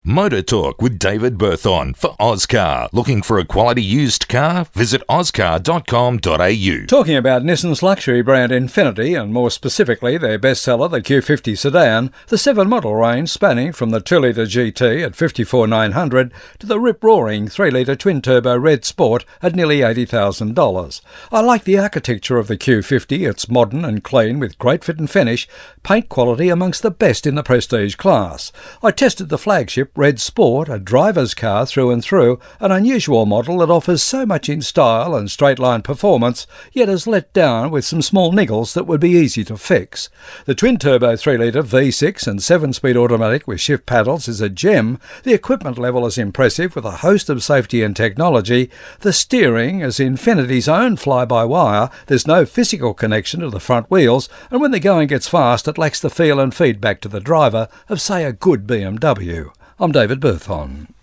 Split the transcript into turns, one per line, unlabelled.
Motor Talk with David Berthon for Ozcar. Looking for a quality used car? Visit ozcar.com.au.
Talking about Nissan's luxury brand Infiniti, and more specifically their bestseller, the Q50 sedan, the 7 model range spanning from the 2-litre GT at $54,900 to the rip-roaring 3-litre twin-turbo Red Sport at nearly $80,000. I like the architecture of the Q50. It's modern and clean with great fit and finish, paint quality amongst the best in the prestige class. I tested the flagship Red Sport, a driver's car through and through, an unusual model that offers so much in style and straight-line performance, yet is let down with some small niggles that would be easy to fix. The twin-turbo 3-litre V6 and 7-speed automatic with shift paddles is a gem. The equipment level is impressive with a host of safety and technology. The steering is Infiniti's own fly-by-wire. There's no physical connection to the front wheels, and when the going gets fast, it lacks the feel and feedback to the driver of, say, a good BMW. I'm David Berthon.